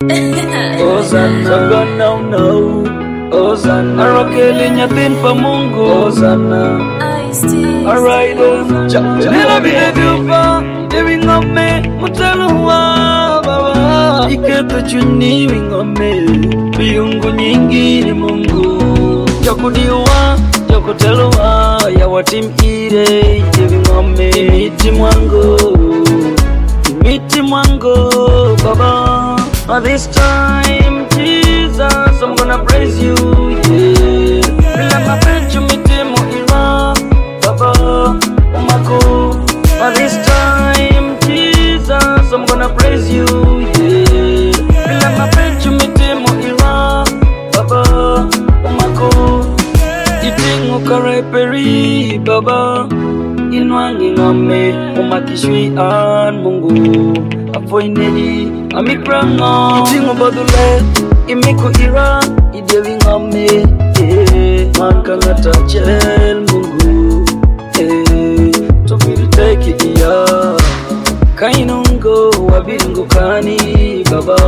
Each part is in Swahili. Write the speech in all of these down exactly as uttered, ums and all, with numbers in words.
Hosanna, gonna now know. Hosanna, Arokeli nyatin pa Mungu. Hosanna, alright, nena bihedupa, dewi ngome, mutaluwa baba. Iketu chuni wingome, biungu nyingi ni Mungu. Jokudiwa, jokuteluwa, ya watim ire, dewi ngome, miti mwangu, miti mwangu baba. At this time, Jesus, I'm gonna praise you, yeah. Bila mapenzi mitemo ira, baba, umako. At this time, Jesus, I'm gonna praise you, yeah. Bila mapenzi mitemo ira, baba, umako. Itingu kareperi, baba, inwangi ngame, umakishwi an Mungu. Afoinedi, amikranga. Itingu badule, imiku ira, idewi ngame, eh. Mankanga tachel Mungu, eh. Tofiri teki iya. Kainungo, wabiringo kani, baba.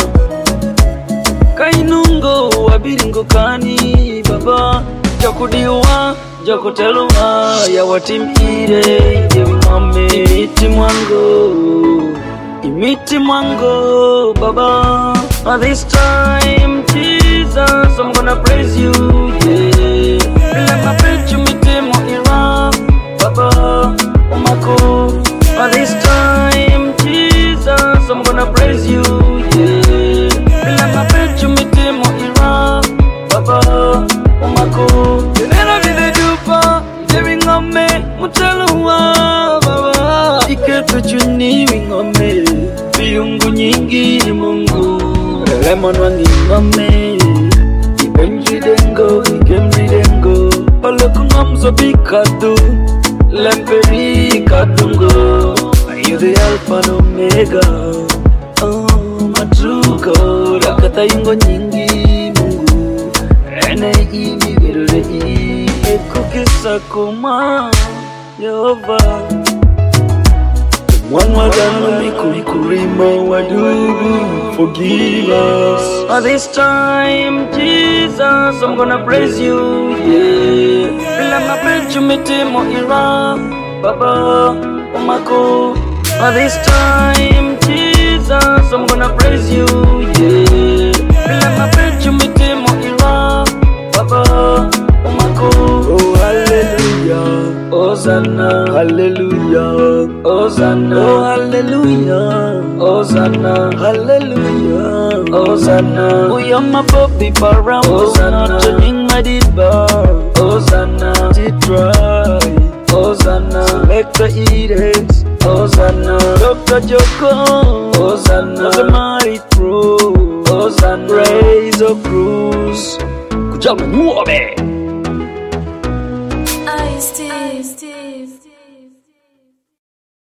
Kainungo, wabiringo kani, baba. Jokudiwa, jokuteluwa, ya watim ire, idewi ngame, iti mwango. Imiti mwango, baba. At this time, Jesus, I'm gonna praise you, yeah. Bila mapenzi mitemo ira, baba, umako. At this time, Jesus, I'm gonna praise you, yeah. Bila mapenzi mitemo ira, baba, umako. Nena vile dupa, dewi ngome, mutaluwa baba. Iketu chuni wingome, biungu nyingi ni Mungu. Lemon wangi ngome, ibenji dengo, ikemri dengo. Paloku ngamzo bikadu, lemperi kadungo. Are you the Alpha and Omega? Oh, matuko, rakata yungo nyingi Mungu. Ene ini virure i, ekukisa kuma, Yehova. One more than we could kurimo wadu, forgive us. At this time, Jesus, I'm gonna praise you, yeah. Bila mapenzi mitemo ira, baba, umako. At this time, Jesus, I'm gonna praise you, yeah. Bila mapenzi mitemo ira, baba, umako. Oh, hallelujah. Hosanna, hallelujah, Hosanna, oh hallelujah, Hosanna, hallelujah, Hosanna. Uyama popi param, Hosanna, turning my diva, Hosanna, try, Hosanna, Selector Edens, Hosanna, Doctor Joko, Hosanna, Zamari Pro, Hosanna, Praise of Cruz, Kujama Muabe. I stay, stay.